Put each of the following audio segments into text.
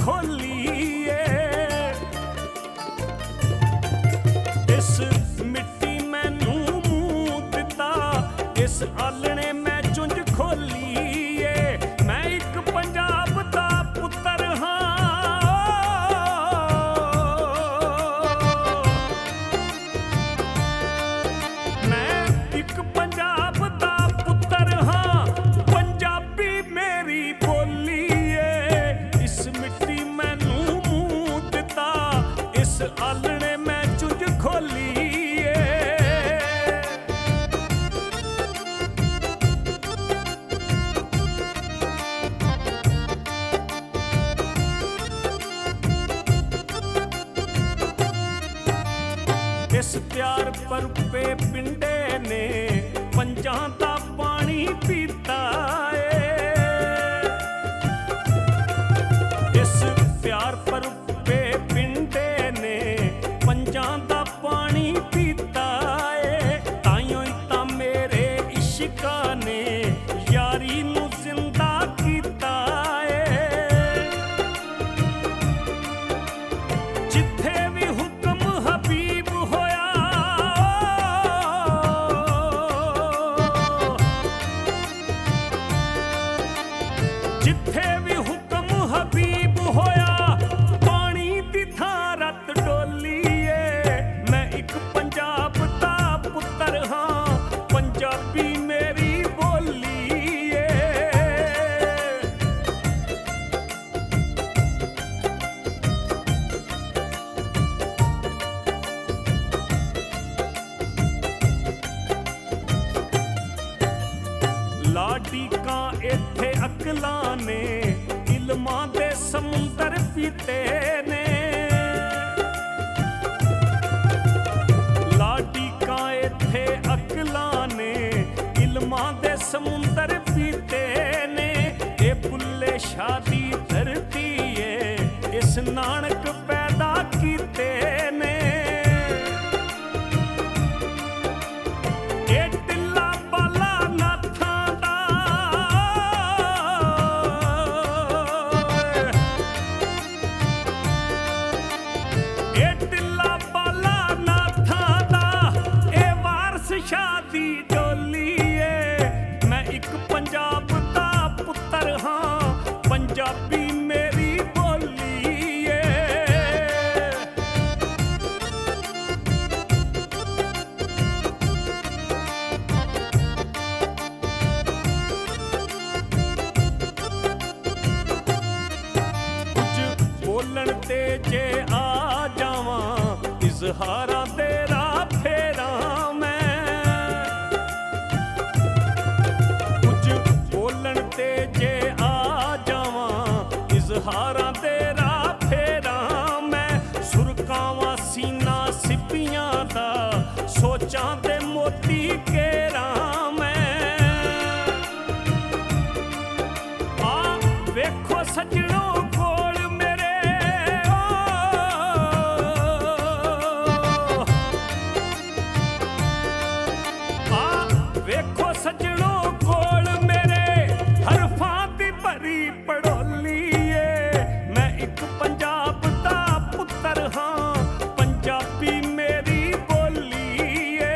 ਖੋਲੀਏ। ਇਸ ਮਿੱਟੀ ਮੈਨੂੰ ਮੂੰਹ ਦਿੱਤਾ, ਇਸ ਆਲਣੇ ਮੈਂ ਚੁੰਝ ਖੋਲੀਏ। ਮੈਂ ਇੱਕ ਪੰਜਾਬ ਦਾ ਪੁੱਤਰ ਹਾਂ, ਮੈਂ ਇੱਕ ਪੰਜਾਬ ਦਾ ਪੁੱਤਰ ਹਾਂ, ਪੰਜਾਬੀ ਮੇਰੀ ਬੋਲੀ ਏ। ਇਸ ਮਿੱਟੀ ਮੈਨੂੰ ਮੂੰਹ ਦਿੱਤਾ, ਇਸ ਆਲਣੇ ਮੈਂ ਚੁੰਝ ਖੋਲੀਏ। ਇਸ ਪਿਆਰ ਪਰੁਪੇ ਪਿੰਡੇ ਨੇ ਪੰਜਾਂ ਦਾ ਪਾਣੀ ਪੀਤਾ ਏ। ਇਸ ਪਿਆਰ ਪਰੁਪੇ ਪਿੰਡੇ ਨੇ ਪੰਜਾਂ ਦਾ ਪਾਣੀ ਪੀਤਾ ਏ। ਤਾਈਓ ਹੀ ਤਾਂ ਮੇਰੇ ਇਸ਼ਕਾਂ ਨੇ ਯਾਰੀ ਨੂੰ ਜ਼ਿੰਦਾ ਕੀਤਾ ਏ। ਜਿੱਥੇ ਵੀ ਹੁਕਮ ਹਬੀਬ ਹੋਇਆ, ਜਿੱਥੇ ਵੀ ਹੁਕਮ ਹਬੀਬ ਹੋਇਆ, ਪਾਣੀ ਦੀ ਥਾਂ ਰੱਤ ਡੋਲੀਏ। ਮੈਂ ਇੱਕ ਪੰਜਾਬ ਦਾ ਪੁੱਤਰ ਹਾਂ, ਪੰਜਾਬੀ ਮੇਰੀ ਬੋਲੀ ਏ। ਲਾਡੀਕਾਂ ਇੱਥੇ ਅਕਲਾਂ ਨੇ, ਇਲਮਾਂ ਦੇ ਸਮੁੰਦਰ ਪੀਤੇ ਨੇ। ਲਾਡੀਕਾਂ ਇੱਥੇ ਅਕਲਾਂ ਨੇ, ਇਲਮਾਂ ਦੇ ਸਮੁੰਦਰ ਪੀਤੇ ਨੇ। ਇਹ ਬੁੱਲੇ ਸ਼ਾਹ ਦੀ ਧਰਤੀ ਏ, ਇਸ ਨਾਨਕ ਪੈਦਾ ਕੀਤੇ ਨੇ। ਇਹ ਟਿੱਲਾ ਬਾਲਾ ਨਾਥਾਂ ਦਾ, ਇਹ ਟਿੱਲਾ ਬਾਲਾ ਨਾਥਾਂ ਦਾ, ਇਹ ਵਾਰਸ ਸ਼ਾਹ ਦੀ ਡੋਲੀ ਏ। ਮੈਂ ਇੱਕ ਪੰਜਾਬ ਦਾ ਪੁੱਤਰ ਹਾਂ, ਪੰਜਾਬੀ ਮੇਰੀ ਬੋਲੀ ਏ। ਕੁਝ ਬੋਲਣ ਤੇ ਜੇ ਆ ਜਾਵਾਂ, ਇਜ਼ਹਾਰਾਂ ਦੇ ਰਾਹ ਫੇਰਾਂ ਮੈਂ। ਕੁਝ ਬੋਲਣ ਤੇ ਜੇ ਆ ਜਾਵਾਂ, ਇਜ਼ਹਾਰਾਂ ਦੇ ਰਾਹ ਫੇਰਾਂ ਮੈਂ। ਸੁਰਕਾਵਾਂ ਸੀਨਾ ਸਿੱਪੀਆਂ ਦਾ, ਸੋਚਾਂ ਦੇ ਮੋਤੀ ਘੇਰਾਂ ਮੈਂ। ਆ ਵੇਖੋ ਸੱਜਣੋ ਕੋਲ ਮੇਰੇ, ਆ ਵੇਖੋ ਸੱਜਣੋ ਕੋਲ ਮੇਰੇ, ਹਰਫਾਂ ਦੀ ਭਰੀ ਪੜੋਲੀ ਏ। ਮੈਂ ਇੱਕ ਪੰਜਾਬ ਦਾ ਪੁੱਤਰ ਹਾਂ, ਪੰਜਾਬੀ ਮੇਰੀ ਬੋਲੀ ਏ।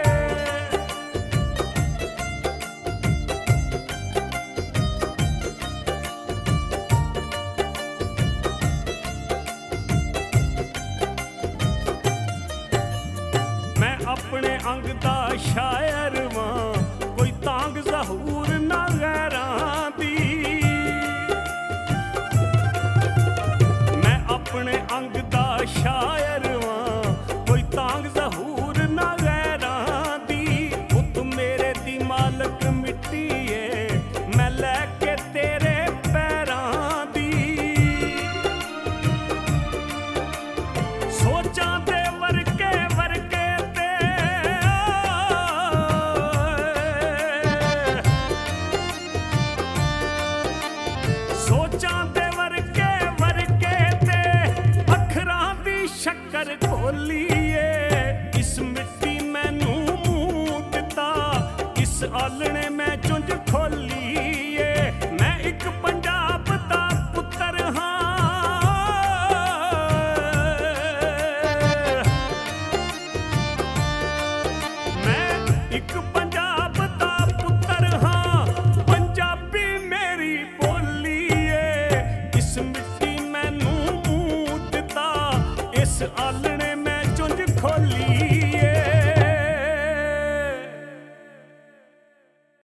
ਮੈਂ ਆਪਣੇ ਅੰਗ ਦਾ ਸ਼ਾਇਰ ਵਾਂ, ਕੋਈ ਤਾਂਗ ਜ਼ਹੂਰ ਨਾ ਗੈਰਾਂ ਦੀ। ਮੈਂ ਆਪਣੇ ਅੰਗ ਦਾ ਸ਼ਾਇਰ ਵਾਂ, ਕੋਈ ਤਾਂਗ ਜ਼ਹੂਰ ਨਾ ਗੈਰਾਂ ਦੀ। ਪੁੱਤ ਮੇਰੇ ਦੀ ਮਾਲਕ ਮਿੱਟੀ ਏ, ਮੈਂ ਲੈ ਕੇ ਤੇਰੇ ਪੈਰਾਂ ਦੀ। ਸੋਚਾਂ ਦੇ ਵਰਕੇ ਵਰਕੇ ਤੇ, ਸੋਚਾਂ ਦੇ ਵਰਕੇ ਵਰਕੇ ਤੇ, ਅੱਖਰਾਂ ਦੀ ਸ਼ੱਕਰ ਘੋਲੀਏ। ਇਸ ਮਿੱਟੀ ਮੈਨੂੰ ਮੂੰਹ ਦਿੱਤਾ, ਇਸ ਆਲਣੇ ਮੈਂ ਚੁੰਝ ਖੋਲੀਏ। ਮੈਂ ਇੱਕ ਪੰਜਾਬ ਦਾ ਪੁੱਤਰ ਹਾਂ, ਇਸ